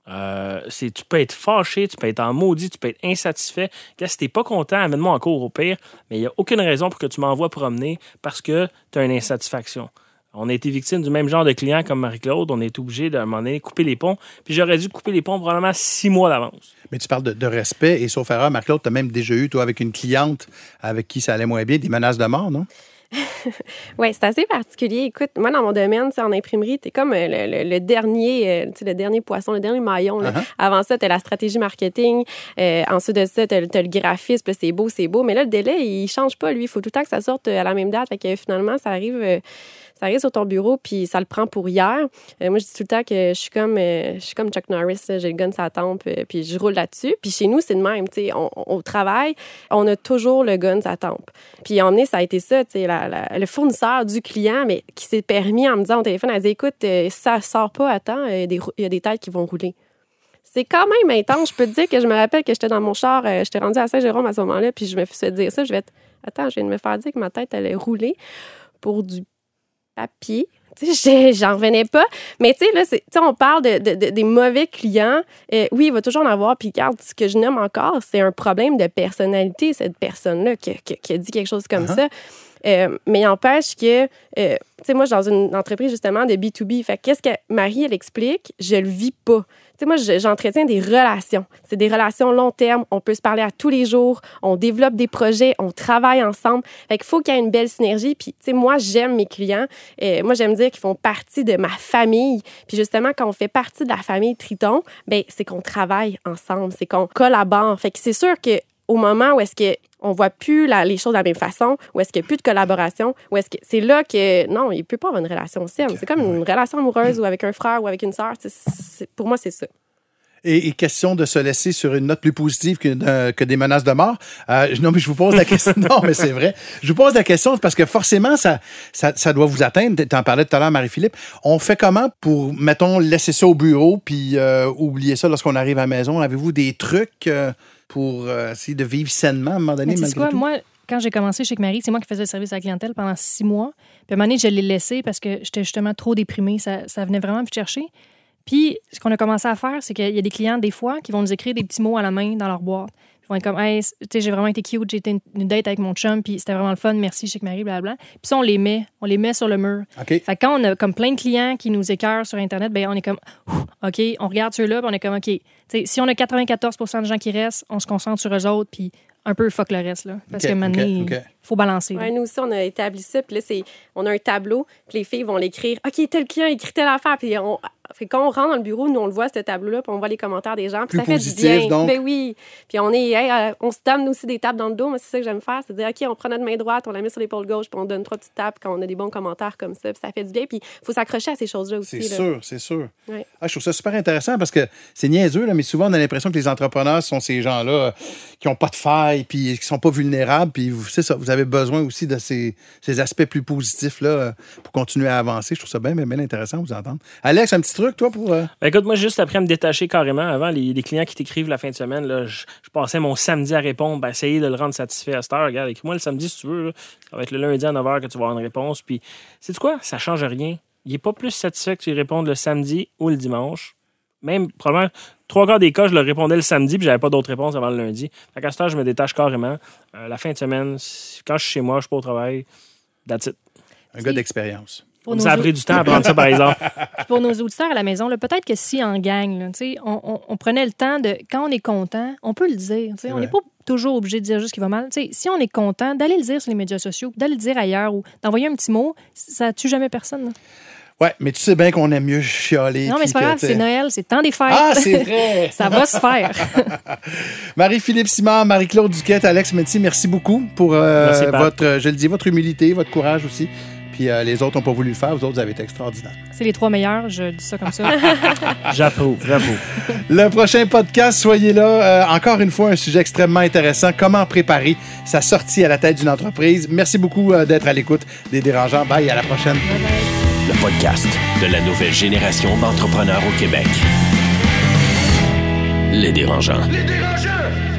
Tu peux être fâché, tu peux être en maudit, tu peux être insatisfait. Là, si tu n'es pas content, amène-moi en cours au pire. Mais il n'y a aucune raison pour que tu m'envoies promener parce que tu as une insatisfaction. On a été victime du même genre de client comme Marie-Claude. On est obligé d'un moment donné couper les ponts. Puis j'aurais dû couper les ponts probablement 6 mois d'avance. Mais tu parles de respect et sauf erreur, Marie-Claude, tu as même déjà eu, toi, avec une cliente avec qui ça allait moins bien, des menaces de mort, non? Oui, c'est assez particulier. Écoute, moi, dans mon domaine, en imprimerie, t'es comme le dernier poisson, le dernier maillon. Là. Avant ça, t'as la stratégie marketing. Ensuite de ça, t'as le graphisme. Là, c'est beau. Mais là, le délai, il change pas, lui. Il faut tout le temps que ça sorte à la même date. Fait que finalement, ça arrive sur ton bureau, puis ça le prend pour hier. Moi, je dis tout le temps que je suis comme Chuck Norris. J'ai le gun sur la tempe, puis je roule là-dessus. Puis chez nous, c'est de même. On travaille, on a toujours le gun sur la tempe. Puis ça a été ça, le fournisseur du client, mais qui s'est permis en me disant au téléphone, elle dit, écoute, ça sort pas à temps, il y a des têtes qui vont rouler. C'est quand même intense. Je peux te dire que je me rappelle que j'étais dans mon char, j'étais rendue à Saint-Jérôme à ce moment-là, puis je me suis fait dire ça. Je viens de me faire dire que ma tête allait rouler pour du papier. J'en revenais pas. Mais tu sais, là, on parle des mauvais clients. Oui, il va toujours en avoir. Puis regarde, ce que je nomme encore, c'est un problème de personnalité, cette personne-là qui a dit quelque chose comme ça. Mais il empêche que, tu sais, moi, je suis dans une entreprise, justement, de B2B. Fait qu'est-ce que Marie, elle explique? Je le vis pas. Tu sais, moi, j'entretiens des relations. C'est des relations long terme. On peut se parler à tous les jours. On développe des projets. On travaille ensemble. Fait qu'il faut qu'il y ait une belle synergie. Puis, tu sais, moi, j'aime mes clients. Moi, j'aime dire dire qu'ils font partie de ma famille. Puis justement, quand on fait partie de la famille Triton, ben c'est qu'on travaille ensemble, c'est qu'on collabore. Fait que c'est sûr qu'au moment où est-ce qu'on voit plus les choses de la même façon, où est-ce qu'il n'y a plus de collaboration, où est-ce que c'est là que, non, il ne peut pas avoir une relation saine. Okay. C'est comme une relation amoureuse ou avec un frère ou avec une sœur. Pour moi, c'est ça. Et question de se laisser sur une note plus positive que des menaces de mort. Non, mais je vous pose la question. Non, mais c'est vrai. Je vous pose la question parce que forcément, ça doit vous atteindre. Tu en parlais tout à l'heure, Marie-Philippe. On fait comment pour, mettons, laisser ça au bureau puis oublier ça lorsqu'on arrive à la maison? Avez-vous des trucs pour essayer de vivre sainement à un moment donné, malgré tout? Moi, quand j'ai commencé chez Marie, c'est moi qui faisais le service à la clientèle pendant 6 mois. Puis à un moment donné, je l'ai laissé parce que j'étais justement trop déprimée. Ça venait vraiment me chercher. Puis, ce qu'on a commencé à faire, c'est qu'il y a des clients, des fois, qui vont nous écrire des petits mots à la main dans leur boîte. Ils vont être comme, hey, tu sais, j'ai vraiment été cute, j'ai été une date avec mon chum, puis c'était vraiment le fun, merci, chez Marie, blablabla. Puis ça, on les met sur le mur. Okay. Fait que quand on a comme plein de clients qui nous écœurent sur Internet, ben on est comme, OK, on regarde ceux-là, puis on est comme, OK. T'sais, si on a 94% de gens qui restent, on se concentre sur eux autres, puis un peu fuck le reste, là. Parce que maintenant, il faut balancer. Ouais, nous aussi, on a établi ça. Puis là, on a un tableau. Puis les filles vont l'écrire. OK, tel client écrit telle affaire. Puis quand on rentre dans le bureau, nous, on le voit, ce tableau-là. Puis on voit les commentaires des gens. Puis ça fait du bien. Donc. Ben oui. Puis on se donne aussi des tapes dans le dos. Moi, c'est ça que j'aime faire. C'est dire, OK, on prend notre main droite, on la met sur l'épaule gauche. Puis on donne 3 petites tapes quand on a des bons commentaires comme ça. Puis ça fait du bien. Puis il faut s'accrocher à ces choses-là aussi. C'est sûr. Ouais. Je trouve ça super intéressant parce que c'est niaiseux, là, mais souvent, on a l'impression que les entrepreneurs sont ces gens-là qui n'ont pas de faille puis qui sont pas vulnérables. Puis c'est ça, vous avez besoin aussi de ces aspects plus positifs-là pour continuer à avancer. Je trouve ça bien intéressant de vous entendre. Alex, un petit truc, toi, pour... Ben, écoute, moi, juste après me détacher carrément, avant, les clients qui t'écrivent la fin de semaine, là, je passais mon samedi à répondre, essayer de le rendre satisfait à cette heure. Regarde, écris-moi le samedi si tu veux. Là. Ça va être le lundi à 9h que tu vas avoir une réponse. Puis, sais-tu quoi? Ça change rien. Il n'est pas plus satisfait que tu lui répondes le samedi ou le dimanche. Même, probablement, 3/4 des cas, je leur répondais le samedi puis j'avais pas d'autres réponses avant le lundi. Fait qu'à cette heure, je me détache carrément. La fin de semaine, quand je suis chez moi, je suis pas au travail. That's it. Un gars d'expérience. Ça a pris du temps à prendre ça, par exemple. Pour nos auditeurs à la maison, là, peut-être que si en gang, là, on prenait le temps de... Quand on est content, on peut le dire. On n'est pas toujours obligé de dire juste ce qui va mal. T'sais, si on est content, d'aller le dire sur les médias sociaux, d'aller le dire ailleurs ou d'envoyer un petit mot, ça tue jamais personne. Là. Ouais, mais tu sais bien qu'on aime mieux chialer. Non, mais c'est pas grave, c'est Noël, c'est le temps des fêtes. Ah, c'est vrai! Ça va se faire. Marie-Philippe Simard, Marie-Claude Duquette, Alex Métier, merci beaucoup pour votre humilité, votre courage aussi. Puis les autres n'ont pas voulu le faire, vous autres, vous avez été extraordinaires. C'est les 3 meilleurs, je dis ça comme ça. J'approuve. Le prochain podcast, soyez là. Encore une fois, un sujet extrêmement intéressant. Comment préparer sa sortie à la tête d'une entreprise. Merci beaucoup d'être à l'écoute des Dérangeants. Bye, à la prochaine. Bye bye. Le podcast de la nouvelle génération d'entrepreneurs au Québec. Les Dérangeants. Les Dérangeants!